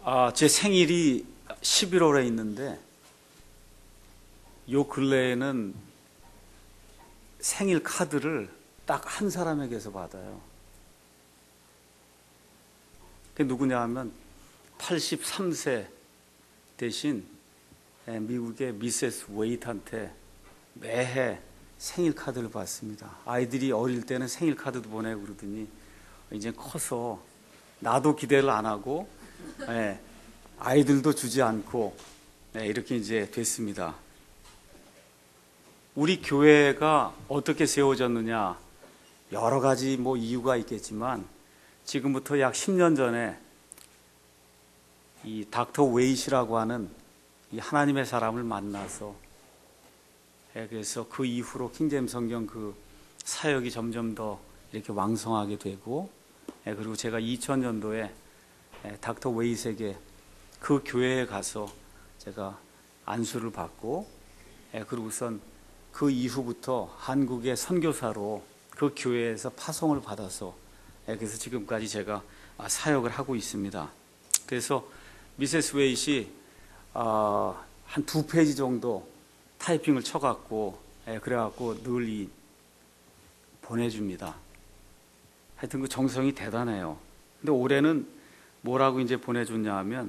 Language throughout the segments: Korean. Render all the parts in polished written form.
제 생일이 11월에 있는데 요 근래에는 생일 카드를 딱 한 사람에게서 받아요. 그게 누구냐 하면 83세 대신 미국의 미세스 웨이트한테 매해 생일 카드를 받습니다. 아이들이 어릴 때는 생일 카드도 보내고 그러더니 이제 커서 나도 기대를 안 하고 아이들도 주지 않고 이렇게 이제 됐습니다. 우리 교회가 어떻게 세워졌느냐, 여러 가지 이유가 있겠지만 지금부터 약 10년 전에 이 닥터 웨이시라고 하는 이 하나님의 사람을 만나서 그래서 그 이후로 킹제임스 성경 그 사역이 점점 더 이렇게 왕성하게 되고, 그리고 제가 2000년도에 닥터 웨이스에게 그 교회에 가서 제가 안수를 받고, 그리고 우선 그 이후부터 한국의 선교사로 그 교회에서 파송을 받아서 그래서 지금까지 제가 사역을 하고 있습니다. 그래서 미세스 웨이시 한 2페이지 정도 타이핑을 쳐갖고 그래갖고 늘 보내줍니다. 하여튼 그 정성이 대단해요. 근데 올해는 뭐라고 이제 보내줬냐 하면,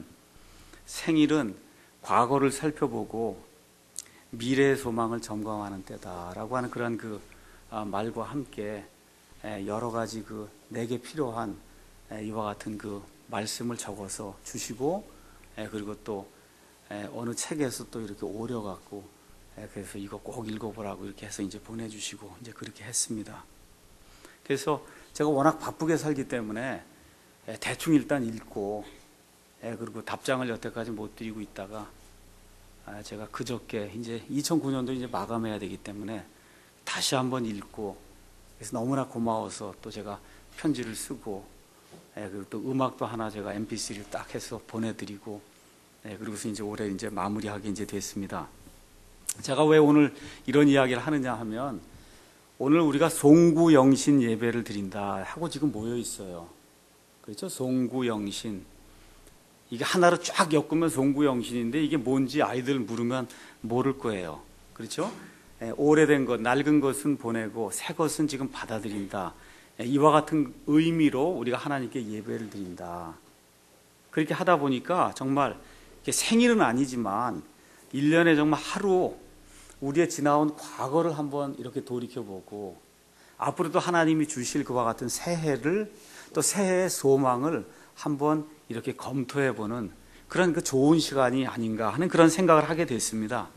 생일은 과거를 살펴보고 미래의 소망을 점검하는 때다라고 하는 그런 그 말과 함께 여러 가지 그 내게 필요한 이와 같은 그 말씀을 적어서 주시고, 그리고 또 어느 책에서 또 이렇게 오려갖고 그래서 이거 꼭 읽어보라고 이렇게 해서 이제 보내주시고 이제 그렇게 했습니다. 그래서 제가 워낙 바쁘게 살기 때문에 대충 일단 읽고, 그리고 답장을 여태까지 못 드리고 있다가 제가 그저께 이제 2009년도 이제 마감해야 되기 때문에 다시 한번 읽고, 그래서 너무나 고마워서 또 제가 편지를 쓰고, 그리고 또 음악도 하나 제가 mp3를 딱 해서 보내드리고, 그리고서 이제 올해 이제 마무리하게 이제 됐습니다. 제가 왜 오늘 이런 이야기를 하느냐 하면, 오늘 우리가 송구영신 예배를 드린다 하고 지금 모여 있어요. 그렇죠? 송구영신. 이게 하나로 쫙 엮으면 송구영신인데 이게 뭔지 아이들 물으면 모를 거예요. 그렇죠? 오래된 것, 낡은 것은 보내고 새 것은 지금 받아들인다. 이와 같은 의미로 우리가 하나님께 예배를 드린다. 그렇게 하다 보니까 정말 생일은 아니지만 1년에 정말 하루 우리의 지나온 과거를 한번 이렇게 돌이켜보고, 앞으로도 하나님이 주실 그와 같은 새해를, 또 새해의 소망을 한번 이렇게 검토해보는 그런 그 좋은 시간이 아닌가 하는 그런 생각을 하게 됐습니다.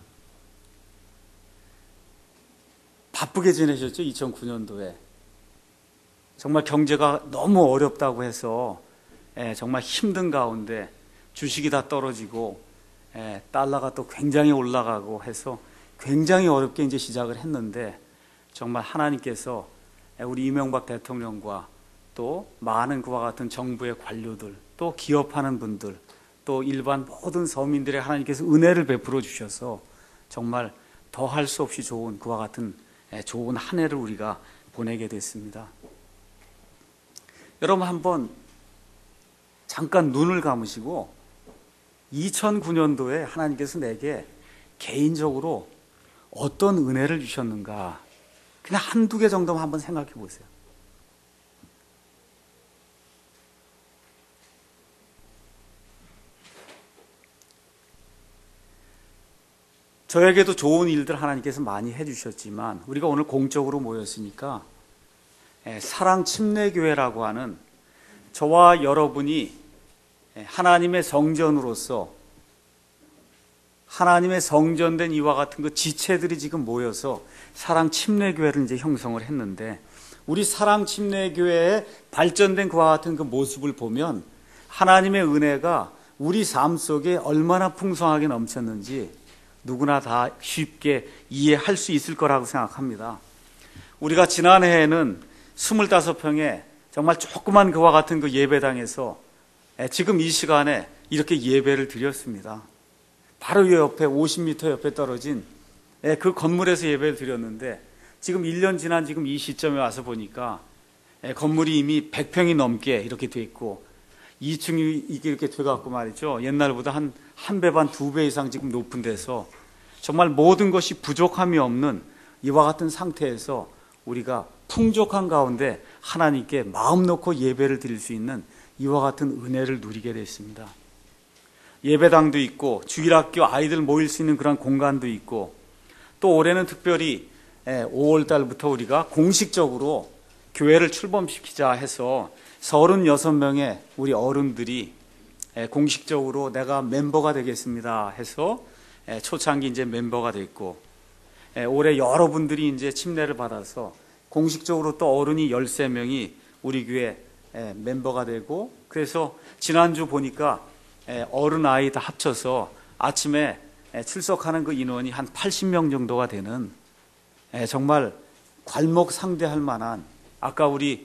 바쁘게 지내셨죠? 2009년도에 정말 경제가 너무 어렵다고 해서 정말 힘든 가운데 주식이 다 떨어지고 달러가 또 굉장히 올라가고 해서 굉장히 어렵게 이제 시작을 했는데, 정말 하나님께서 우리 이명박 대통령과 또 많은 그와 같은 정부의 관료들, 또 기업하는 분들, 또 일반 모든 서민들의 하나님께서 은혜를 베풀어 주셔서 정말 더할 수 없이 좋은 그와 같은 좋은 한 해를 우리가 보내게 됐습니다. 여러분 한번 잠깐 눈을 감으시고 2009년도에 하나님께서 내게 개인적으로 어떤 은혜를 주셨는가, 그냥 한두 개 정도만 한번 생각해 보세요. 저에게도 좋은 일들 하나님께서 많이 해주셨지만, 우리가 오늘 공적으로 모였으니까 사랑침례교회라고 하는 저와 여러분이 하나님의 성전으로서 하나님의 성전된 이와 같은 그 지체들이 지금 모여서 사랑침례교회를 이제 형성을 했는데, 우리 사랑침례교회의 발전된 그와 같은 그 모습을 보면 하나님의 은혜가 우리 삶 속에 얼마나 풍성하게 넘쳤는지 누구나 다 쉽게 이해할 수 있을 거라고 생각합니다. 우리가 지난해에는 25평에 정말 조그만 그와 같은 그 예배당에서 지금 이 시간에 이렇게 예배를 드렸습니다. 바로 이 옆에 50m 옆에 떨어진 그 건물에서 예배를 드렸는데, 지금 1년 지난 지금 이 시점에 와서 보니까 건물이 이미 100평이 넘게 이렇게 돼 있고, 2층이 이렇게 돼갖고 말이죠. 옛날보다 한 배 반, 2배 이상 지금 높은 데서 정말 모든 것이 부족함이 없는 이와 같은 상태에서 우리가 풍족한 가운데 하나님께 마음 놓고 예배를 드릴 수 있는 이와 같은 은혜를 누리게 됐습니다. 예배당도 있고 주일학교 아이들 모일 수 있는 그런 공간도 있고, 또 올해는 특별히 5월 달부터 우리가 공식적으로 교회를 출범시키자 해서 36명의 우리 어른들이 공식적으로 내가 멤버가 되겠습니다 해서 초창기 이제 멤버가 됐고, 올해 여러분들이 이제 침례를 받아서 공식적으로 또 어른이 13명이 우리 교회 멤버가 되고, 그래서 지난주 보니까 어른 아이 다 합쳐서 아침에 출석하는 그 인원이 한 80명 정도가 되는 정말 괄목상대할 만한, 아까 우리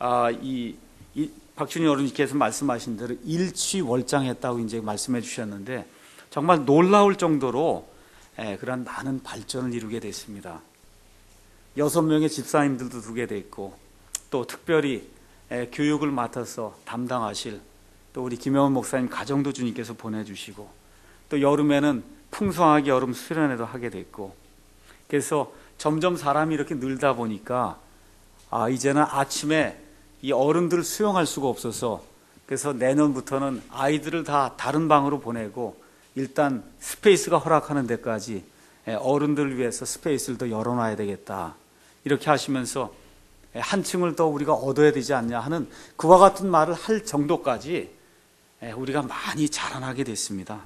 박준희 어른님께서 말씀하신 대로 일취월장했다고 이제 말씀해 주셨는데, 정말 놀라울 정도로 그런 많은 발전을 이루게 됐습니다. 6명의 집사님들도 두게 됐고, 또 특별히 교육을 맡아서 담당하실 또 우리 김영원 목사님 가정도 주님께서 보내주시고, 또 여름에는 풍성하게 여름 수련회도 하게 됐고, 그래서 점점 사람이 이렇게 늘다 보니까 이제는 아침에 이 어른들을 수용할 수가 없어서, 그래서 내년부터는 아이들을 다 다른 방으로 보내고 일단 스페이스가 허락하는 데까지 어른들을 위해서 스페이스를 더 열어놔야 되겠다, 이렇게 하시면서 한 층을 더 우리가 얻어야 되지 않냐 하는 그와 같은 말을 할 정도까지 우리가 많이 자라나게 됐습니다.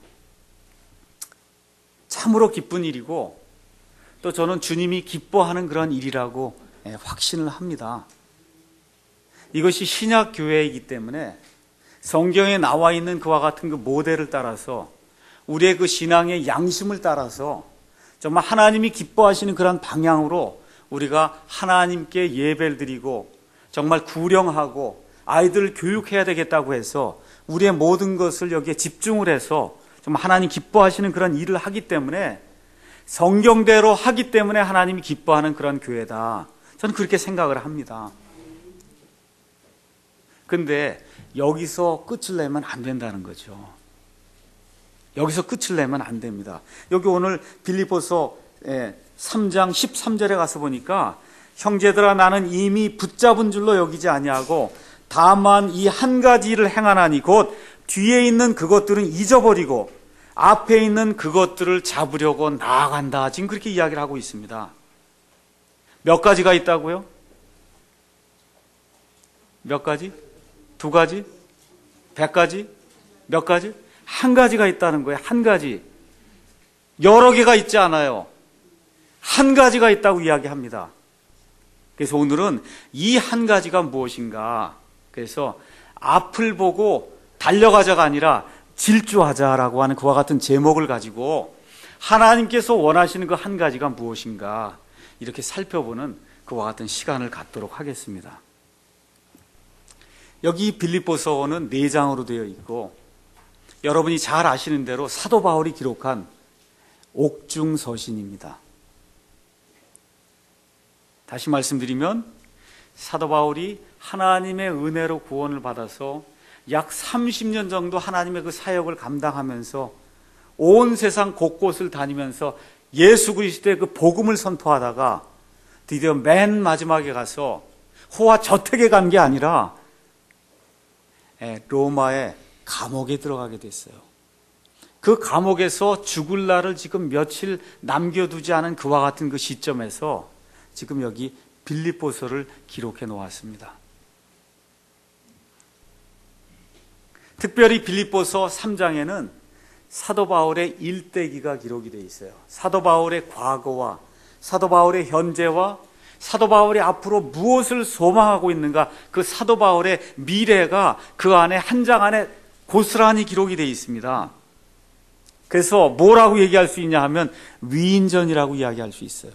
참으로 기쁜 일이고, 또 저는 주님이 기뻐하는 그런 일이라고 확신을 합니다. 이것이 신약 교회이기 때문에 성경에 나와 있는 그와 같은 그 모델을 따라서 우리의 그 신앙의 양심을 따라서 정말 하나님이 기뻐하시는 그런 방향으로 우리가 하나님께 예배를 드리고 정말 구령하고 아이들을 교육해야 되겠다고 해서 우리의 모든 것을 여기에 집중을 해서 정말 하나님 기뻐하시는 그런 일을 하기 때문에, 성경대로 하기 때문에 하나님이 기뻐하는 그런 교회다, 저는 그렇게 생각을 합니다. 근데 여기서 끝을 내면 안 된다는 거죠. 여기서 끝을 내면 안 됩니다. 여기 오늘 빌립보서 3장 13절에 가서 보니까, 형제들아 나는 이미 붙잡은 줄로 여기지 아니하고 다만 이 한 가지 일을 행하나니 곧 뒤에 있는 그것들은 잊어버리고 앞에 있는 그것들을 잡으려고 나아간다. 지금 그렇게 이야기를 하고 있습니다. 몇 가지가 있다고요? 몇 가지? 2가지? 100가지? 몇 가지? 한 가지가 있다는 거예요. 한 가지. 여러 개가 있지 않아요. 한 가지가 있다고 이야기합니다. 그래서 오늘은 이 한 가지가 무엇인가, 그래서 앞을 보고 달려가자가 아니라 질주하자라고 하는 그와 같은 제목을 가지고 하나님께서 원하시는 그 한 가지가 무엇인가, 이렇게 살펴보는 그와 같은 시간을 갖도록 하겠습니다. 여기 빌립보서는 4장으로 되어 있고, 여러분이 잘 아시는 대로 사도 바울이 기록한 옥중서신입니다. 다시 말씀드리면 사도 바울이 하나님의 은혜로 구원을 받아서 약 30년 정도 하나님의 그 사역을 감당하면서 온 세상 곳곳을 다니면서 예수 그리스도의 그 복음을 선포하다가 드디어 맨 마지막에 가서 호화 저택에 간 게 아니라 로마의 감옥에 들어가게 됐어요. 그 감옥에서 죽을 날을 지금 며칠 남겨두지 않은 그와 같은 그 시점에서 지금 여기 빌립보서를 기록해 놓았습니다. 특별히 빌립보서 3장에는 사도 바울의 일대기가 기록이 되어 있어요. 사도 바울의 과거와 사도 바울의 현재와 사도 바울이 앞으로 무엇을 소망하고 있는가, 그 사도 바울의 미래가 그 안에 한 장 안에 고스란히 기록이 되어 있습니다. 그래서 뭐라고 얘기할 수 있냐 하면 위인전이라고 이야기할 수 있어요.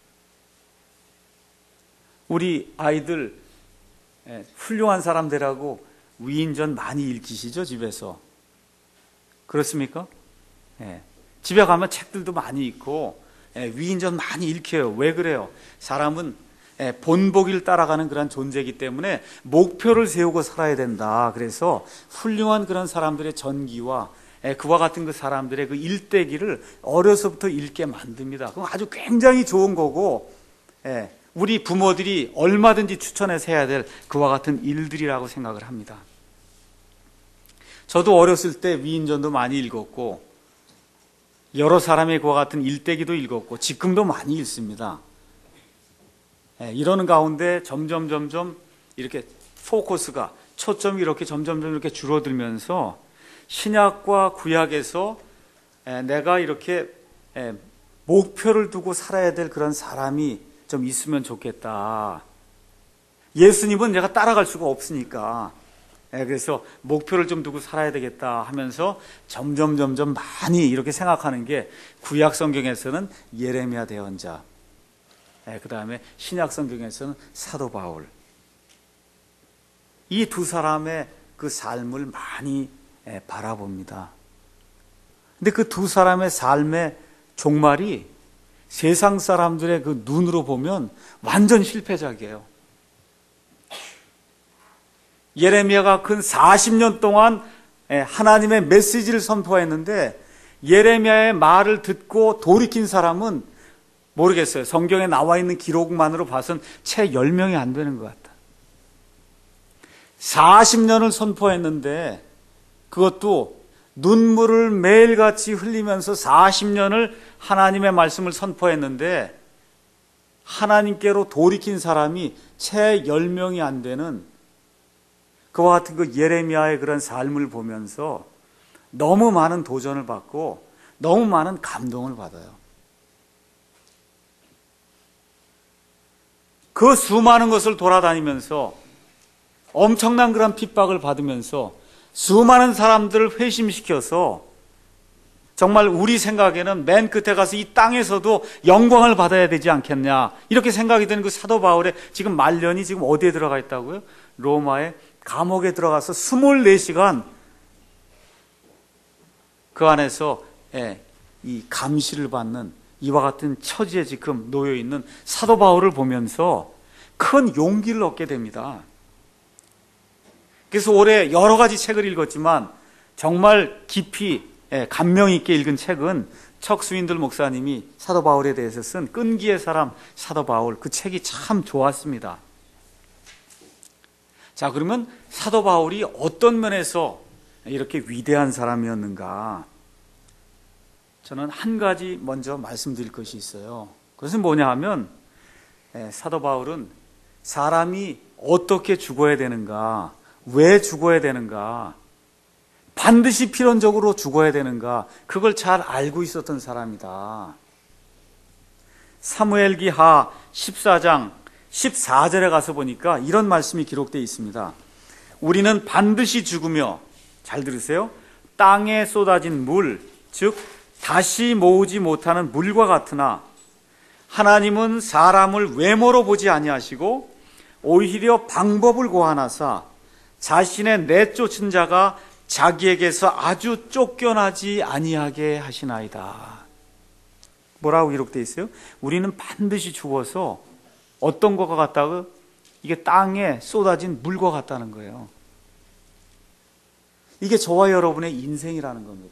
우리 아이들 훌륭한 사람들하고 위인전 많이 읽히시죠, 집에서? 그렇습니까? 집에 가면 책들도 많이 읽고 위인전 많이 읽혀요. 왜 그래요? 사람은 본보기를 따라가는 그런 존재이기 때문에 목표를 세우고 살아야 된다. 그래서 훌륭한 그런 사람들의 전기와 그와 같은 그 사람들의 그 일대기를 어려서부터 읽게 만듭니다. 그건 아주 굉장히 좋은 거고, 우리 부모들이 얼마든지 추천해서 해야 될 그와 같은 일들이라고 생각을 합니다. 저도 어렸을 때 위인전도 많이 읽었고, 여러 사람의 그와 같은 일대기도 읽었고, 지금도 많이 읽습니다. 이러는 가운데 점점 이렇게 포커스가, 초점이 이렇게 점점 이렇게 줄어들면서 신약과 구약에서 내가 이렇게 목표를 두고 살아야 될 그런 사람이 좀 있으면 좋겠다. 예수님은 내가 따라갈 수가 없으니까 그래서 목표를 좀 두고 살아야 되겠다 하면서 점점 많이 이렇게 생각하는 게 구약 성경에서는 예레미야 대언자, 그 다음에 신약 성경에서는 사도 바울, 이 두 사람의 그 삶을 많이 바라봅니다. 근데 그 두 사람의 삶의 종말이 세상 사람들의 그 눈으로 보면 완전 실패작이에요. 예레미야가 근 40년 동안 하나님의 메시지를 선포했는데 예레미야의 말을 듣고 돌이킨 사람은 모르겠어요. 성경에 나와 있는 기록만으로 봐선 채 10명이 안 되는 것 같다. 40년을 선포했는데 그것도 눈물을 매일같이 흘리면서 40년을 하나님의 말씀을 선포했는데 하나님께로 돌이킨 사람이 채 10명이 안 되는 그와 같은 그 예레미야의 그런 삶을 보면서 너무 많은 도전을 받고 너무 많은 감동을 받아요. 그 수많은 것을 돌아다니면서 엄청난 그런 핍박을 받으면서 수많은 사람들을 회심시켜서 정말 우리 생각에는 맨 끝에 가서 이 땅에서도 영광을 받아야 되지 않겠냐 이렇게 생각이 드는 그 사도 바울의 지금 말년이 지금 어디에 들어가 있다고요? 로마의 감옥에 들어가서 24시간 그 안에서 이 감시를 받는 이와 같은 처지에 지금 놓여 있는 사도 바울을 보면서 큰 용기를 얻게 됩니다. 그래서 올해 여러 가지 책을 읽었지만 정말 깊이 감명 있게 읽은 책은 척스윈들 목사님이 사도 바울에 대해서 쓴 끈기의 사람 사도 바울, 그 책이 참 좋았습니다. 자, 그러면 사도 바울이 어떤 면에서 이렇게 위대한 사람이었는가? 저는 한 가지 먼저 말씀드릴 것이 있어요. 그것은 뭐냐 하면 사도 바울은 사람이 어떻게 죽어야 되는가, 왜 죽어야 되는가, 반드시 필연적으로 죽어야 되는가, 그걸 잘 알고 있었던 사람이다. 사무엘기하 14장 14절에 가서 보니까 이런 말씀이 기록되어 있습니다. 우리는 반드시 죽으며, 잘 들으세요, 땅에 쏟아진 물, 즉 다시 모으지 못하는 물과 같으나 하나님은 사람을 외모로 보지 아니하시고 오히려 방법을 고안하사 자신의 내쫓은 자가 자기에게서 아주 쫓겨나지 아니하게 하시나이다. 뭐라고 기록되어 있어요? 우리는 반드시 죽어서 어떤 것과 같다고? 이게 땅에 쏟아진 물과 같다는 거예요. 이게 저와 여러분의 인생이라는 겁니다.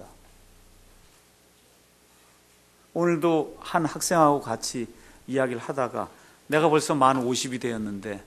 오늘도 한 학생하고 같이 이야기를 하다가 내가 벌써 만 50이 되었는데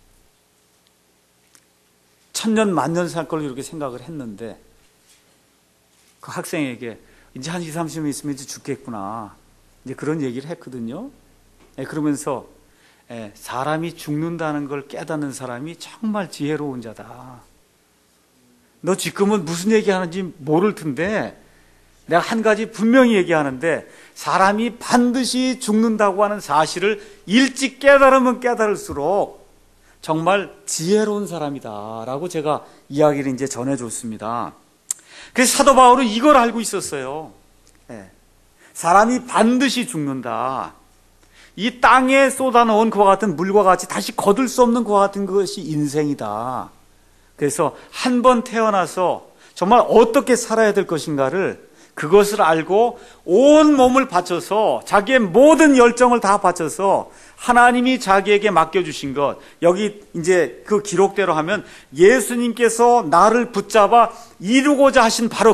천년 만년 살 걸 이렇게 생각을 했는데 그 학생에게 이제 한 20, 30년 있으면 이제 죽겠구나, 이제 그런 얘기를 했거든요. 그러면서 사람이 죽는다는 걸 깨닫는 사람이 정말 지혜로운 자다. 너 지금은 무슨 얘기하는지 모를 텐데 내가 한 가지 분명히 얘기하는데 사람이 반드시 죽는다고 하는 사실을 일찍 깨달으면 깨달을수록 정말 지혜로운 사람이다 라고 제가 이야기를 이제 전해줬습니다. 그래서 사도 바울은 이걸 알고 있었어요. 사람이 반드시 죽는다. 이 땅에 쏟아놓은 그와 같은 물과 같이 다시 거둘 수 없는 그와 같은 것이 인생이다. 그래서 한 번 태어나서 정말 어떻게 살아야 될 것인가를 그것을 알고 온 몸을 바쳐서 자기의 모든 열정을 다 바쳐서 하나님이 자기에게 맡겨주신 것, 여기 이제 그 기록대로 하면 예수님께서 나를 붙잡아 이루고자 하신 바로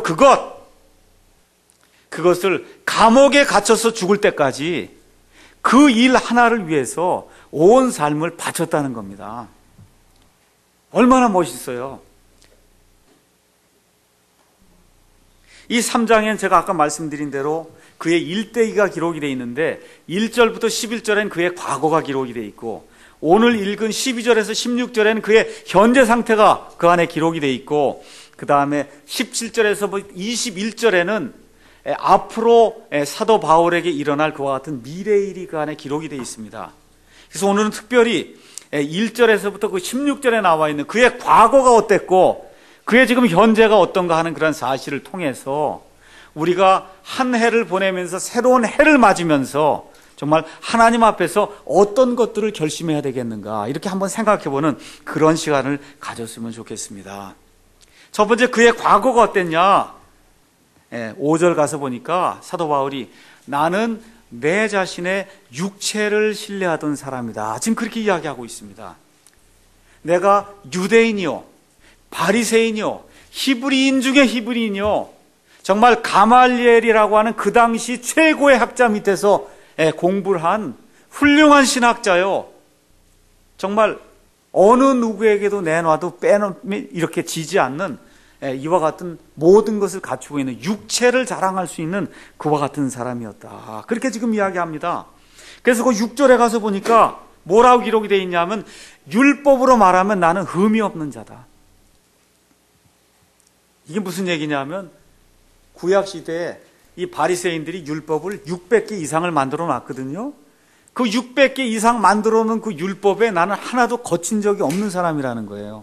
그것을 감옥에 갇혀서 죽을 때까지 그 일 하나를 위해서 온 삶을 바쳤다는 겁니다. 얼마나 멋있어요. 이 3장엔 제가 아까 말씀드린 대로 그의 일대기가 기록이 되어 있는데 1절부터 11절엔 그의 과거가 기록이 되어 있고 오늘 읽은 12절에서 16절에는 그의 현재 상태가 그 안에 기록이 되어 있고 그 다음에 17절에서 21절에는 앞으로 사도 바울에게 일어날 그와 같은 미래의 일이 그 안에 기록이 되어 있습니다. 그래서 오늘은 특별히 1절에서부터 그 16절에 나와 있는 그의 과거가 어땠고 그의 지금 현재가 어떤가 하는 그런 사실을 통해서 우리가 한 해를 보내면서 새로운 해를 맞으면서 정말 하나님 앞에서 어떤 것들을 결심해야 되겠는가 이렇게 한번 생각해보는 그런 시간을 가졌으면 좋겠습니다. 첫 번째, 그의 과거가 어땠냐? 5절 가서 보니까 사도 바울이 나는 내 자신의 육체를 신뢰하던 사람이다. 지금 그렇게 이야기하고 있습니다. 내가 유대인이요, 바리새인이요, 히브리인 중에 히브리인이요, 정말 가말리엘이라고 하는 그 당시 최고의 학자 밑에서 공부를 한 훌륭한 신학자요. 정말 어느 누구에게도 내놔도 빼놓으면 이렇게 지지 않는 이와 같은 모든 것을 갖추고 있는 육체를 자랑할 수 있는 그와 같은 사람이었다. 그렇게 지금 이야기합니다. 그래서 그 6절에 가서 보니까 뭐라고 기록이 되어 있냐면 율법으로 말하면 나는 흠이 없는 자다. 이게 무슨 얘기냐면 구약시대에 이 바리새인들이 율법을 600개 이상을 만들어 놨거든요. 그 600개 이상 만들어 놓은 그 율법에 나는 하나도 거친 적이 없는 사람이라는 거예요.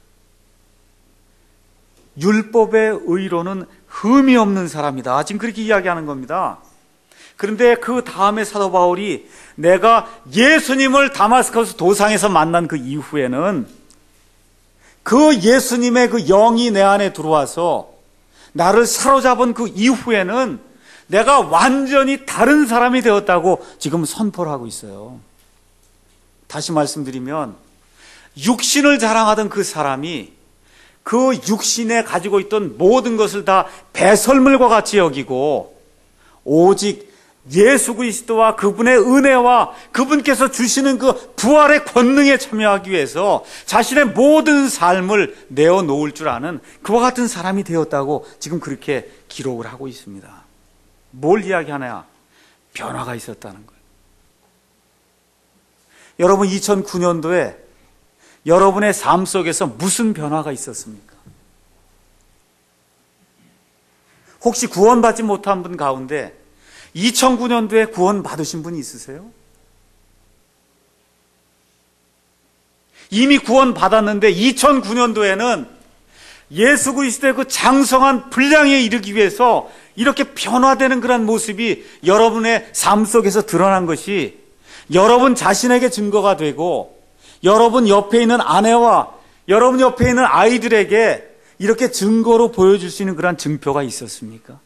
율법의 의로는 흠이 없는 사람이다. 지금 그렇게 이야기하는 겁니다. 그런데 그 다음에 사도 바울이 내가 예수님을 다마스커스 도상에서 만난 그 이후에는 그 예수님의 그 영이 내 안에 들어와서 나를 사로잡은 그 이후에는 내가 완전히 다른 사람이 되었다고 지금 선포를 하고 있어요. 다시 말씀드리면 육신을 자랑하던 그 사람이 그 육신에 가지고 있던 모든 것을 다 배설물과 같이 여기고 오직 예수 그리스도와 그분의 은혜와 그분께서 주시는 그 부활의 권능에 참여하기 위해서 자신의 모든 삶을 내어놓을 줄 아는 그와 같은 사람이 되었다고 지금 그렇게 기록을 하고 있습니다. 뭘 이야기하냐? 변화가 있었다는 거예요. 여러분 2009년도에 여러분의 삶 속에서 무슨 변화가 있었습니까? 혹시 구원받지 못한 분 가운데 2009년도에 구원 받으신 분이 있으세요? 이미 구원 받았는데 2009년도에는 예수 그리스도의 그 장성한 분량에 이르기 위해서 이렇게 변화되는 그런 모습이 여러분의 삶 속에서 드러난 것이 여러분 자신에게 증거가 되고 여러분 옆에 있는 아내와 여러분 옆에 있는 아이들에게 이렇게 증거로 보여줄 수 있는 그런 증표가 있었습니까?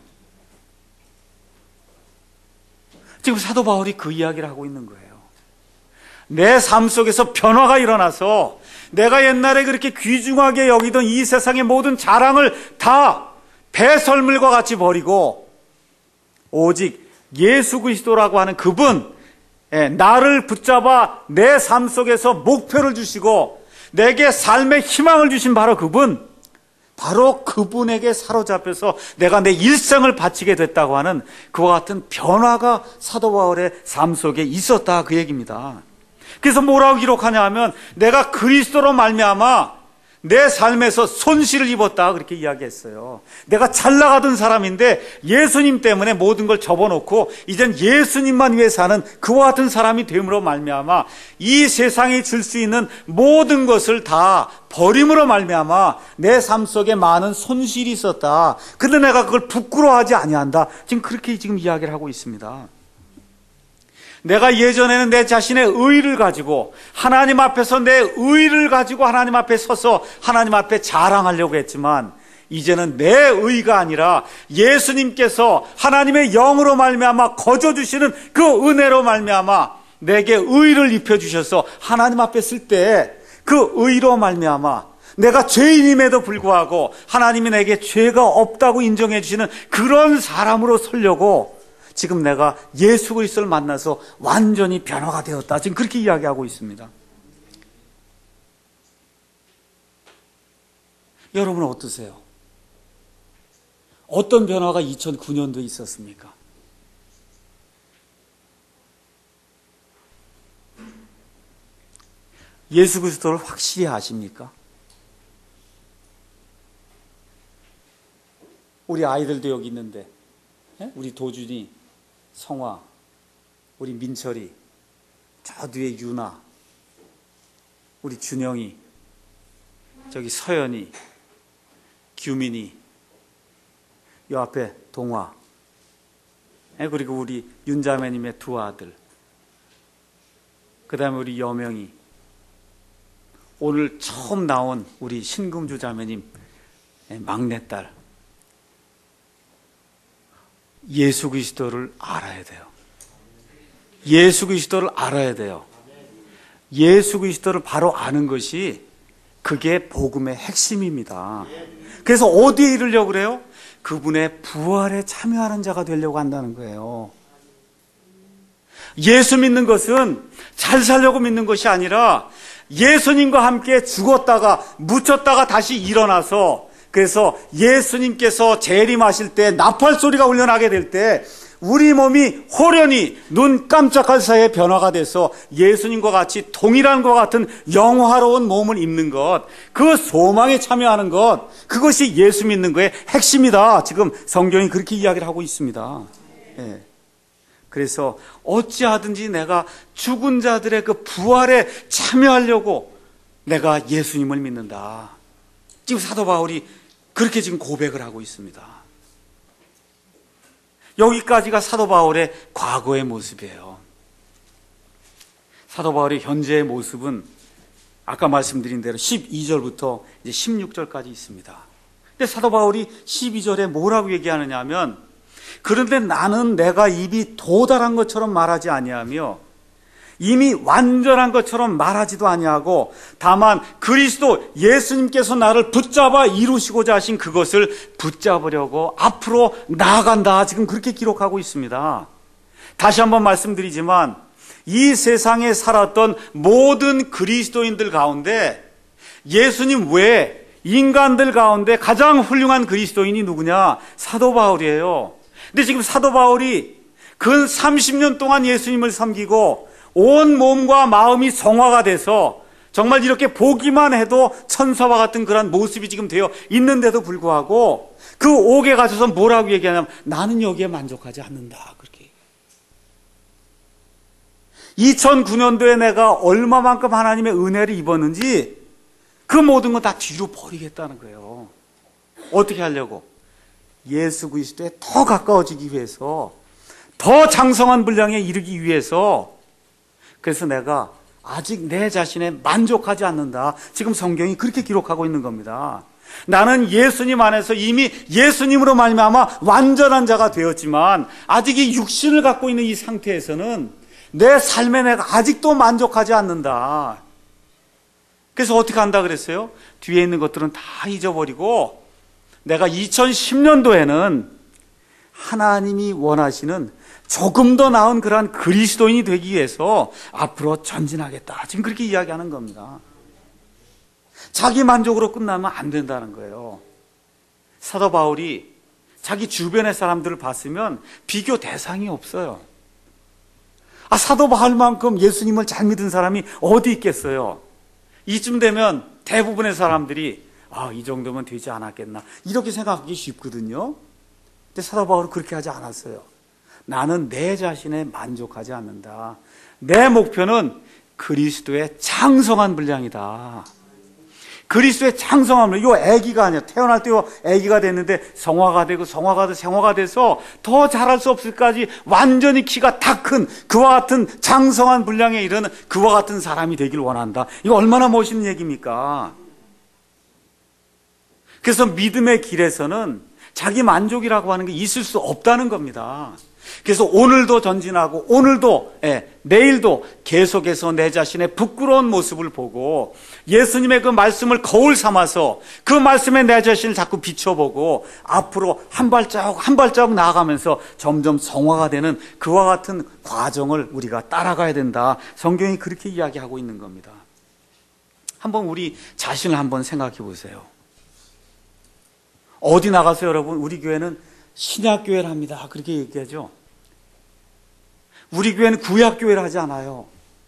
지금 사도 바울이 그 이야기를 하고 있는 거예요. 내 삶 속에서 변화가 일어나서 내가 옛날에 그렇게 귀중하게 여기던 이 세상의 모든 자랑을 다 배설물과 같이 버리고 오직 예수 그리스도라고 하는 그분, 나를 붙잡아 내 삶 속에서 목표를 주시고 내게 삶의 희망을 주신 바로 그분, 바로 그분에게 사로잡혀서 내가 내 일생을 바치게 됐다고 하는 그와 같은 변화가 사도 바울의 삶 속에 있었다, 그 얘기입니다. 그래서 뭐라고 기록하냐 하면 내가 그리스도로 말미암아 내 삶에서 손실을 입었다, 그렇게 이야기했어요. 내가 잘 나가던 사람인데 예수님 때문에 모든 걸 접어놓고 이젠 예수님만 위해 사는 그와 같은 사람이 됨으로 말미암아 이 세상이 줄 수 있는 모든 것을 다 버림으로 말미암아 내 삶 속에 많은 손실이 있었다. 근데 내가 그걸 부끄러워하지 아니한다. 지금 그렇게 지금 이야기를 하고 있습니다. 내가 예전에는 내 자신의 의의를 가지고 하나님 앞에서 내 의의를 가지고 하나님 앞에 서서 하나님 앞에 자랑하려고 했지만 이제는 내 의의가 아니라 예수님께서 하나님의 영으로 말미암아 거저 주시는 그 은혜로 말미암아 내게 의를 입혀주셔서 하나님 앞에 쓸 때 그 의로 말미암아 내가 죄인임에도 불구하고 하나님이 내게 죄가 없다고 인정해 주시는 그런 사람으로 서려고 지금 내가 예수 그리스도를 만나서 완전히 변화가 되었다. 지금 그렇게 이야기하고 있습니다. 여러분은 어떠세요? 어떤 변화가 2009년도에 있었습니까? 예수 그리스도를 확실히 아십니까? 우리 아이들도 여기 있는데, 우리 도준이, 성화, 우리 민철이, 저 뒤에 유나, 우리 준영이, 저기 서연이, 규민이, 요 앞에 동화, 그리고 우리 윤자매님의 두 아들, 그 다음에 우리 여명이, 오늘 처음 나온 우리 신금주 자매님 막내딸, 예수 그리스도를 알아야 돼요. 예수 그리스도를 알아야 돼요. 예수 그리스도를 바로 아는 것이 그게 복음의 핵심입니다. 그래서 어디에 이르려고 그래요? 그분의 부활에 참여하는 자가 되려고 한다는 거예요. 예수 믿는 것은 잘 살려고 믿는 것이 아니라 예수님과 함께 죽었다가 묻혔다가 다시 일어나서, 그래서 예수님께서 재림하실 때 나팔 소리가 울려나게 될 때 우리 몸이 호련히 눈 깜짝할 사이에 변화가 돼서 예수님과 같이 동일한 것 같은 영화로운 몸을 입는 것, 그 소망에 참여하는 것, 그것이 예수 믿는 거의 핵심이다. 지금 성경이 그렇게 이야기를 하고 있습니다. 예. 그래서 어찌하든지 내가 죽은 자들의 그 부활에 참여하려고 내가 예수님을 믿는다. 지금 사도 바울이 그렇게 지금 고백을 하고 있습니다. 여기까지가 사도 바울의 과거의 모습이에요. 사도 바울의 현재의 모습은 아까 말씀드린 대로 12절부터 이제 16절까지 있습니다. 근데 사도 바울이 12절에 뭐라고 얘기하느냐 하면, 그런데 나는 내가 입이 도달한 것처럼 말하지 아니하며 이미 완전한 것처럼 말하지도 아니하고 다만 그리스도 예수님께서 나를 붙잡아 이루시고자 하신 그것을 붙잡으려고 앞으로 나아간다. 지금 그렇게 기록하고 있습니다. 다시 한번 말씀드리지만 이 세상에 살았던 모든 그리스도인들 가운데 예수님 외에 인간들 가운데 가장 훌륭한 그리스도인이 누구냐? 사도 바울이에요. 근데 지금 사도 바울이 근 30년 동안 예수님을 섬기고 온 몸과 마음이 성화가 돼서 정말 이렇게 보기만 해도 천사와 같은 그런 모습이 지금 되어 있는데도 불구하고 그 옥에 가셔서 뭐라고 얘기하냐면 나는 여기에 만족하지 않는다. 그렇게. 2009년도에 내가 얼마만큼 하나님의 은혜를 입었는지 그 모든 거 다 뒤로 버리겠다는 거예요. 어떻게 하려고? 예수 그리스도에 더 가까워지기 위해서, 더 장성한 분량에 이르기 위해서. 그래서 내가 아직 내 자신에 만족하지 않는다. 지금 성경이 그렇게 기록하고 있는 겁니다. 나는 예수님 안에서 이미 예수님으로 말미암아 완전한 자가 되었지만 아직 이 육신을 갖고 있는 이 상태에서는 내 삶에 내가 아직도 만족하지 않는다. 그래서 어떻게 한다 그랬어요? 뒤에 있는 것들은 다 잊어버리고 내가 2010년도에는 하나님이 원하시는 조금 더 나은 그러한 그리스도인이 되기 위해서 앞으로 전진하겠다. 지금 그렇게 이야기하는 겁니다. 자기 만족으로 끝나면 안 된다는 거예요. 사도 바울이 자기 주변의 사람들을 봤으면 비교 대상이 없어요. 사도 바울만큼 예수님을 잘 믿은 사람이 어디 있겠어요? 이쯤 되면 대부분의 사람들이 이 정도면 되지 않았겠나 이렇게 생각하기 쉽거든요. 근데 사도 바울은 그렇게 하지 않았어요. 나는 내 자신에 만족하지 않는다. 내 목표는 그리스도의 장성한 분량이다. 그리스도의 장성한 분량. 이거 아기가 아니야. 태어날 때 아기가 됐는데 성화가 되고 성화가 돼서 생화가 돼서 더 자랄 수 없을까지 완전히 키가 다 큰 그와 같은 장성한 분량에 이르는 그와 같은 사람이 되길 원한다. 이거 얼마나 멋있는 얘기입니까? 그래서 믿음의 길에서는 자기 만족이라고 하는 게 있을 수 없다는 겁니다. 그래서 오늘도 전진하고 오늘도 내일도 계속해서 내 자신의 부끄러운 모습을 보고 예수님의 그 말씀을 거울 삼아서 그 말씀에 내 자신을 자꾸 비춰보고 앞으로 한 발자국 한 발자국 나아가면서 점점 성화가 되는 그와 같은 과정을 우리가 따라가야 된다. 성경이 그렇게 이야기하고 있는 겁니다. 한번 우리 자신을 한번 생각해 보세요. 어디 나가서 여러분, 우리 교회는 신약교회를 합니다. 그렇게 얘기하죠. 우리 교회는 구약교회를 하지 않아요.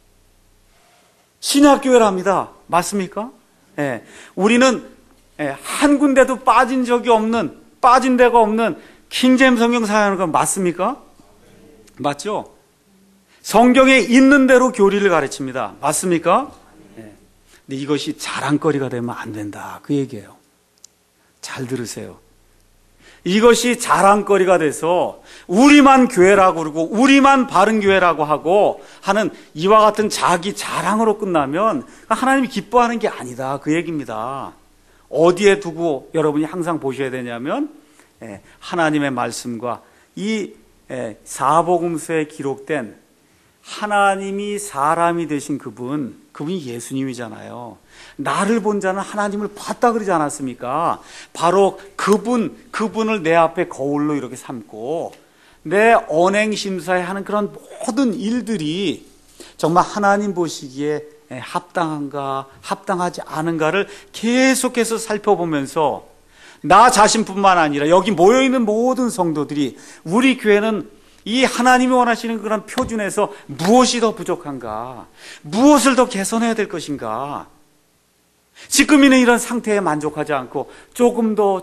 신약교회를 합니다. 맞습니까? 우리는 한 군데도 빠진 데가 없는 킹제임스 성경 사용하는 건 맞습니까? 맞죠? 성경에 있는 대로 교리를 가르칩니다. 맞습니까? 근데 이것이 자랑거리가 되면 안 된다. 그 얘기예요. 잘 들으세요. 이것이 자랑거리가 돼서 우리만 교회라고 그러고 우리만 바른 교회라고 하고 하는 이와 같은 자기 자랑으로 끝나면 하나님이 기뻐하는 게 아니다. 그 얘기입니다. 어디에 두고 여러분이 항상 보셔야 되냐면 하나님의 말씀과 이 사복음서에 기록된 하나님이 사람이 되신 그분이 예수님이잖아요. 나를 본 자는 하나님을 봤다 그러지 않았습니까? 바로 그분을 내 앞에 거울로 이렇게 삼고 내 언행심사에 하는 그런 모든 일들이 정말 하나님 보시기에 합당한가 합당하지 않은가를 계속해서 살펴보면서 나 자신뿐만 아니라 여기 모여있는 모든 성도들이 우리 교회는 이 하나님이 원하시는 그런 표준에서 무엇이 더 부족한가, 무엇을 더 개선해야 될 것인가, 지금 있는 이런 상태에 만족하지 않고 조금 더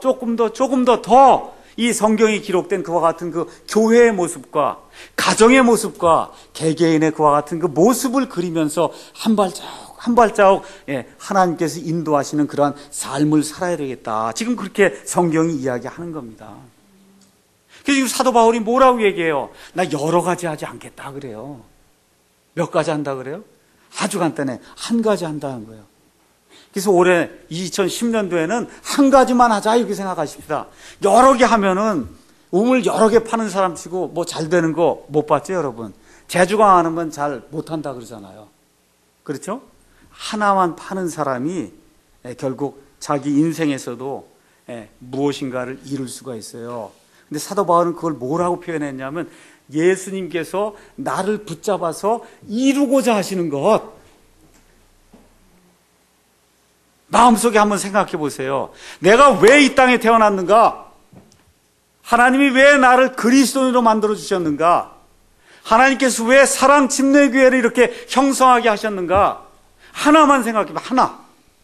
이 성경이 기록된 그와 같은 그 교회의 모습과 가정의 모습과 개개인의 그와 같은 그 모습을 그리면서 한 발자국 하나님께서 인도하시는 그러한 삶을 살아야 되겠다. 지금 그렇게 성경이 이야기하는 겁니다. 그래서 지금 사도 바울이 뭐라고 얘기해요? 나 여러 가지 하지 않겠다 그래요. 몇 가지 한다 그래요? 아주 간단해. 한 가지 한다는 거예요. 그래서 올해 2010년도에는 한 가지만 하자 이렇게 생각하십시다. 여러 개 하면은 우물 여러 개 파는 사람 치고 뭐 잘 되는 거 못 봤죠 여러분? 재주가 하는 건 잘 못한다 그러잖아요. 그렇죠? 하나만 파는 사람이 결국 자기 인생에서도 무엇인가를 이룰 수가 있어요. 근데 사도 바울은 그걸 뭐라고 표현했냐면 예수님께서 나를 붙잡아서 이루고자 하시는 것. 마음속에 한번 생각해 보세요. 내가 왜 이 땅에 태어났는가? 하나님이 왜 나를 그리스도인으로 만들어 주셨는가? 하나님께서 왜 사랑 침례교회를 이렇게 형성하게 하셨는가? 하나만 생각해 봐. 하나.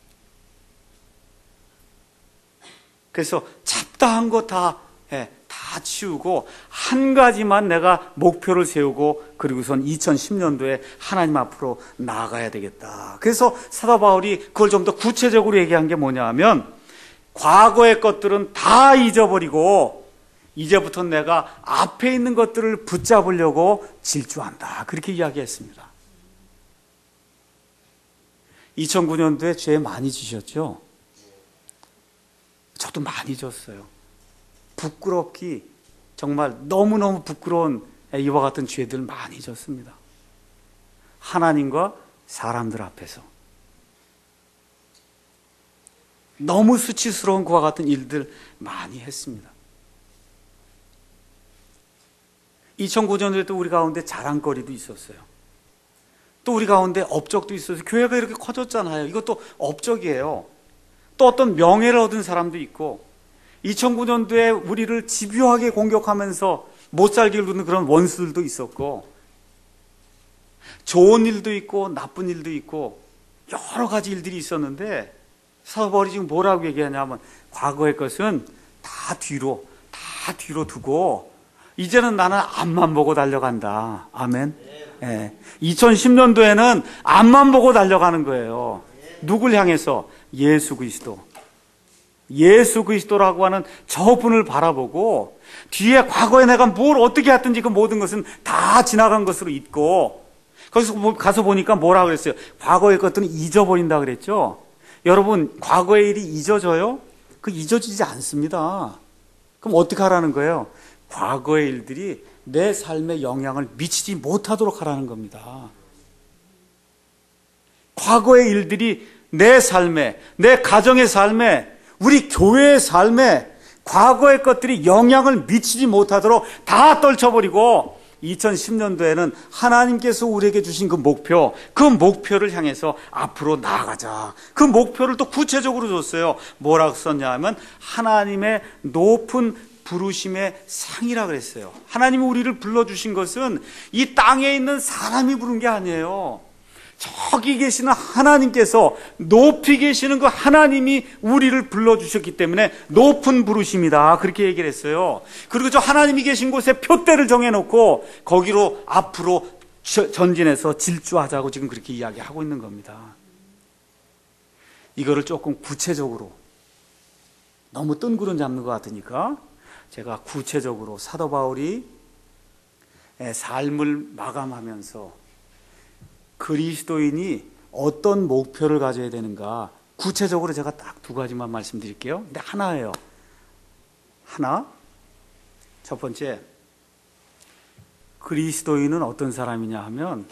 그래서 잡다한 거 다 치우고 한 가지만 내가 목표를 세우고 그리고선 2010년도에 하나님 앞으로 나아가야 되겠다. 그래서 사도 바울이 그걸 좀 더 구체적으로 얘기한 게 뭐냐 하면 과거의 것들은 다 잊어버리고 이제부터 내가 앞에 있는 것들을 붙잡으려고 질주한다. 그렇게 이야기했습니다. 2009년도에 죄 많이 지셨죠? 저도 많이 졌어요. 부끄럽기 정말 너무너무 부끄러운 이와 같은 죄들 많이 졌습니다. 하나님과 사람들 앞에서 너무 수치스러운 그와 같은 일들 많이 했습니다. 2009년도에 또 우리 가운데 자랑거리도 있었어요. 또 우리 가운데 업적도 있어서 교회가 이렇게 커졌잖아요. 이것도 업적이에요. 또 어떤 명예를 얻은 사람도 있고 2009년도에 우리를 집요하게 공격하면서 못 살게 굴는 그런 원수들도 있었고 좋은 일도 있고 나쁜 일도 있고 여러 가지 일들이 있었는데 사도 바울이 지금 뭐라고 얘기하냐면 과거의 것은 다 뒤로 두고 이제는 나는 앞만 보고 달려간다. 아멘. 2010년도에는 앞만 보고 달려가는 거예요. 누굴 향해서? 예수 그리스도라고 하는 저분을 바라보고 뒤에 과거에 내가 뭘 어떻게 했든지 그 모든 것은 다 지나간 것으로 잊고 거기서 가서 보니까 뭐라고 그랬어요? 과거의 것들은 잊어버린다 그랬죠? 여러분 과거의 일이 잊어져요? 그 잊어지지 않습니다. 그럼 어떻게 하라는 거예요? 과거의 일들이 내 삶에 영향을 미치지 못하도록 하라는 겁니다. 과거의 일들이 내 삶에, 내 가정의 삶에, 우리 교회의 삶에 과거의 것들이 영향을 미치지 못하도록 다 떨쳐버리고 2010년도에는 하나님께서 우리에게 주신 그 목표를 향해서 앞으로 나아가자. 그 목표를 또 구체적으로 줬어요. 뭐라고 썼냐 하면 하나님의 높은 부르심의 상이라 그랬어요. 하나님이 우리를 불러주신 것은 이 땅에 있는 사람이 부른 게 아니에요. 저기 계시는 하나님께서, 높이 계시는 그 하나님이 우리를 불러주셨기 때문에 높은 부르심이다, 그렇게 얘기를 했어요. 그리고 저 하나님이 계신 곳에 표대를 정해놓고 거기로 앞으로 전진해서 질주하자고 지금 그렇게 이야기하고 있는 겁니다. 이거를 조금 구체적으로, 너무 뜬구름 잡는 것 같으니까 제가 구체적으로 사도 바울이 삶을 마감하면서 그리스도인이 어떤 목표를 가져야 되는가, 구체적으로 제가 딱 두 가지만 말씀드릴게요. 근데 하나예요. 하나. 첫 번째, 그리스도인은 어떤 사람이냐 하면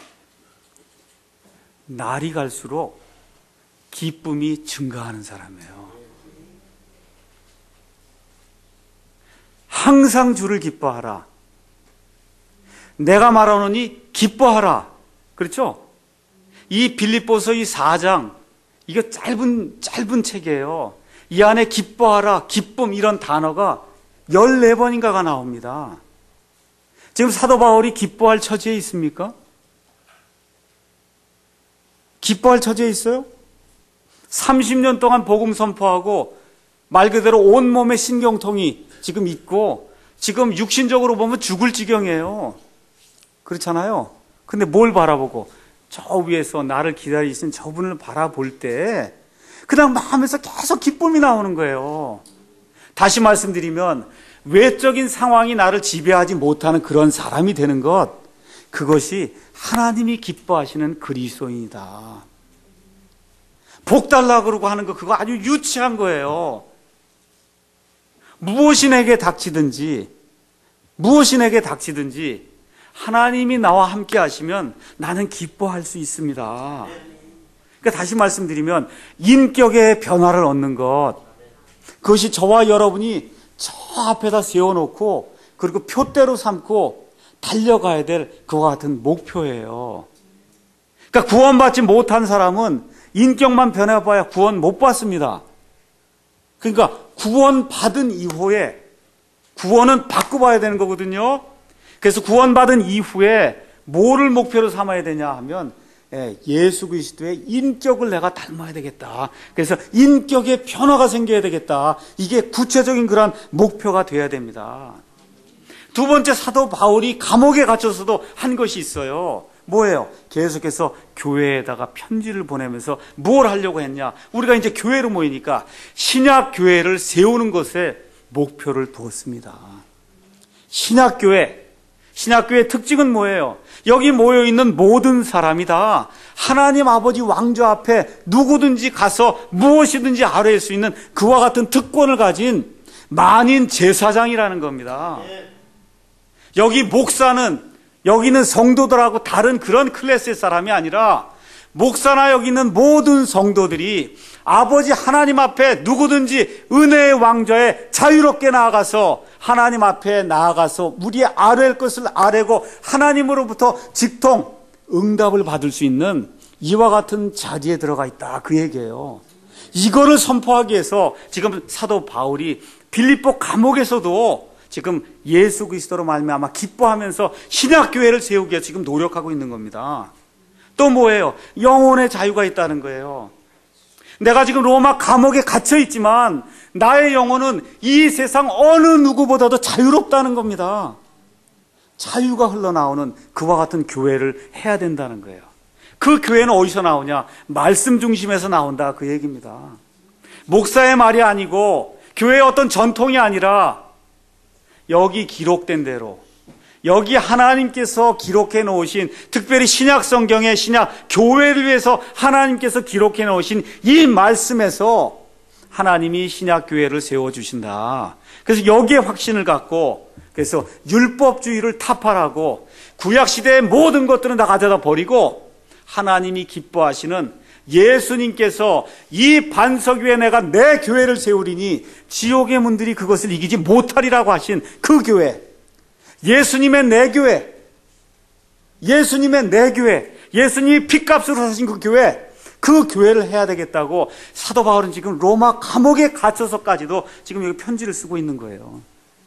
날이 갈수록 기쁨이 증가하는 사람이에요. 항상 주를 기뻐하라. 내가 말하노니 기뻐하라. 그렇죠? 이 빌립보서 이 4장, 이거 짧은 책이에요. 이 안에 기뻐하라, 기쁨, 이런 단어가 14번인가가 나옵니다. 지금 사도 바울이 기뻐할 처지에 있습니까? 기뻐할 처지에 있어요? 30년 동안 복음 선포하고 말 그대로 온몸에 신경통이 지금 있고 지금 육신적으로 보면 죽을 지경이에요. 그렇잖아요. 근데 뭘 바라보고? 저 위에서 나를 기다리시는 저분을 바라볼 때 그냥 마음에서 계속 기쁨이 나오는 거예요. 다시 말씀드리면 외적인 상황이 나를 지배하지 못하는 그런 사람이 되는 것, 그것이 하나님이 기뻐하시는 그리스도인이다. 복 달라고 그러고 하는 거, 그거 아주 유치한 거예요. 무엇이 내게 닥치든지 하나님이 나와 함께 하시면 나는 기뻐할 수 있습니다. 그러니까 다시 말씀드리면 인격의 변화를 얻는 것, 그것이 저와 여러분이 저 앞에다 세워놓고 그리고 표대로 삼고 달려가야 될 그와 같은 목표예요. 그러니까 구원받지 못한 사람은 인격만 변해봐야 구원 못 받습니다. 그러니까 구원받은 이후에 구원은 바꿔봐야 되는 거거든요. 그래서 구원받은 이후에 뭐를 목표로 삼아야 되냐 하면 예수 그리스도의 인격을 내가 닮아야 되겠다. 그래서 인격의 변화가 생겨야 되겠다. 이게 구체적인 그런 목표가 돼야 됩니다. 두 번째, 사도 바울이 감옥에 갇혀서도 한 것이 있어요. 뭐예요? 계속해서 교회에다가 편지를 보내면서 뭘 하려고 했냐? 우리가 이제 교회로 모이니까 신약 교회를 세우는 것에 목표를 두었습니다. 신약교회의 특징은 뭐예요? 여기 모여있는 모든 사람이 다 하나님 아버지 왕좌 앞에 누구든지 가서 무엇이든지 아뢰할 수 있는 그와 같은 특권을 가진 만인 제사장이라는 겁니다. 여기 목사는 여기 있는 성도들하고 다른 그런 클래스의 사람이 아니라 목사나 여기 있는 모든 성도들이 아버지 하나님 앞에 누구든지 은혜의 왕좌에 자유롭게 나아가서 하나님 앞에 나아가서 우리의 아뢰할 것을 아뢰고 하나님으로부터 직통 응답을 받을 수 있는 이와 같은 자리에 들어가 있다, 그 얘기예요. 이거를 선포하기 위해서 지금 사도 바울이 빌립보 감옥에서도 지금 예수 그리스도로 말미암아 기뻐하면서 신약교회를 세우기 위해 지금 노력하고 있는 겁니다. 또 뭐예요? 영혼의 자유가 있다는 거예요. 내가 지금 로마 감옥에 갇혀 있지만 나의 영혼은 이 세상 어느 누구보다도 자유롭다는 겁니다. 자유가 흘러나오는 그와 같은 교회를 해야 된다는 거예요. 그 교회는 어디서 나오냐? 말씀 중심에서 나온다, 그 얘기입니다. 목사의 말이 아니고 교회의 어떤 전통이 아니라 여기 기록된 대로, 여기 하나님께서 기록해 놓으신, 특별히 신약 성경의 신약 교회를 위해서 하나님께서 기록해 놓으신 이 말씀에서 하나님이 신약 교회를 세워주신다. 그래서 여기에 확신을 갖고 그래서 율법주의를 타파하고 구약시대의 모든 것들은 다 가져다 버리고 하나님이 기뻐하시는 예수님께서 이 반석 위에 내가 내 교회를 세우리니 지옥의 문들이 그것을 이기지 못하리라고 하신 그 교회, 예수님의 내 교회, 예수님의 내 교회, 예수님이 핏값으로 사신 그 교회, 그 교회를 해야 되겠다고 사도 바울은 지금 로마 감옥에 갇혀서까지도 지금 여기 편지를 쓰고 있는 거예요.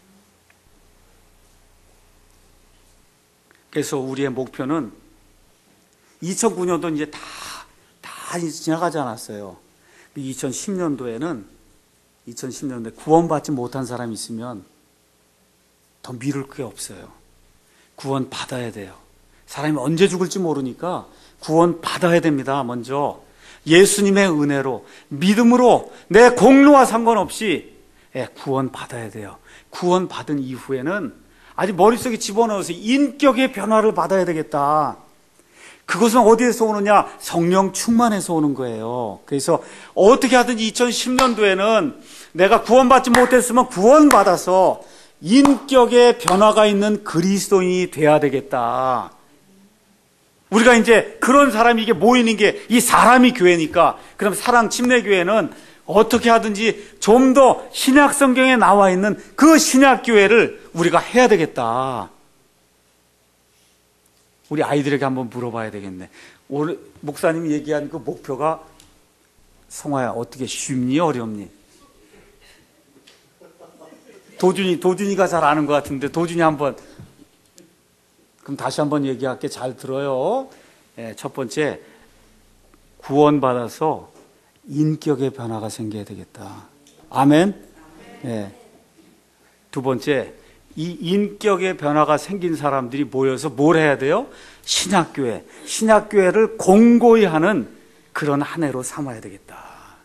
그래서 우리의 목표는 2009년도 이제 다 지나가지 않았어요. 2010년도에 구원받지 못한 사람이 있으면 더 미룰 게 없어요. 구원 받아야 돼요. 사람이 언제 죽을지 모르니까 구원 받아야 됩니다. 먼저 예수님의 은혜로, 믿음으로, 내 공로와 상관없이 구원 받아야 돼요. 구원 받은 이후에는 아직 머릿속에 집어넣어서 인격의 변화를 받아야 되겠다. 그것은 어디에서 오느냐? 성령 충만해서 오는 거예요. 그래서 어떻게 하든 2010년도에는 내가 구원받지 못했으면 구원받아서 인격의 변화가 있는 그리스도인이 돼야 되겠다. 우리가 이제 그런 사람이 이게 모이는 게 이 사람이 교회니까, 그럼 사랑 침례교회는 어떻게 하든지 좀 더 신약 성경에 나와 있는 그 신약 교회를 우리가 해야 되겠다. 우리 아이들에게 한번 물어봐야 되겠네. 오늘 목사님이 얘기한 그 목표가, 성화야, 어떻게 쉽니 어렵니? 도준이가 잘 아는 것 같은데, 도준이 한번, 그럼 다시 한번 얘기할게. 잘 들어요. 첫 번째, 구원받아서 인격의 변화가 생겨야 되겠다. 아멘? 두 번째, 이 인격의 변화가 생긴 사람들이 모여서 뭘 해야 돼요? 신약교회를 공고히 하는 그런 한 해로 삼아야 되겠다.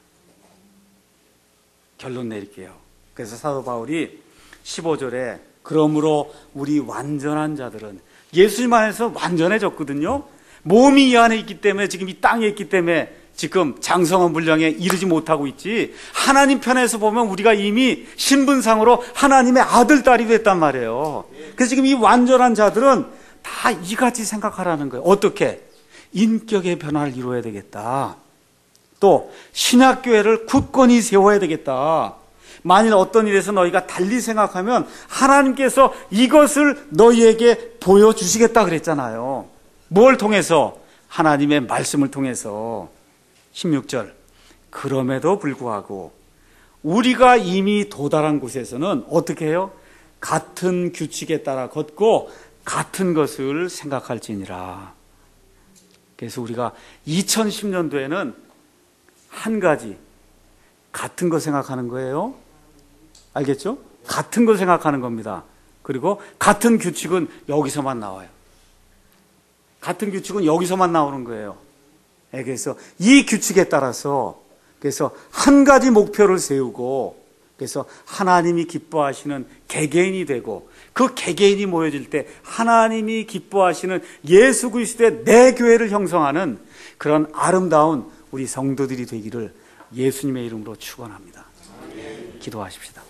결론 내릴게요. 그래서 사도 바울이 15절에 그러므로 우리 완전한 자들은, 예수님 안에서 완전해졌거든요. 몸이 이 안에 있기 때문에, 지금 이 땅에 있기 때문에 지금 장성한 분량에 이르지 못하고 있지, 하나님 편에서 보면 우리가 이미 신분상으로 하나님의 아들, 딸이 됐단 말이에요. 그래서 지금 이 완전한 자들은 다 이같이 생각하라는 거예요. 어떻게? 인격의 변화를 이루어야 되겠다. 또 신약교회를 굳건히 세워야 되겠다. 만일 어떤 일에서 너희가 달리 생각하면 하나님께서 이것을 너희에게 보여주시겠다 그랬잖아요. 뭘 통해서? 하나님의 말씀을 통해서. 16절, 그럼에도 불구하고 우리가 이미 도달한 곳에서는 어떻게 해요? 같은 규칙에 따라 걷고 같은 것을 생각할지니라. 그래서 우리가 2010년도에는 한 가지, 같은 거 생각하는 거예요. 알겠죠? 같은 거 생각하는 겁니다. 그리고 같은 규칙은 여기서만 나와요. 같은 규칙은 여기서만 나오는 거예요. 그래서 이 규칙에 따라서, 그래서 한 가지 목표를 세우고, 그래서 하나님이 기뻐하시는 개개인이 되고, 그 개개인이 모여질 때 하나님이 기뻐하시는 예수 그리스도의 내 교회를 형성하는 그런 아름다운 우리 성도들이 되기를 예수님의 이름으로 축원합니다. 기도하십시다.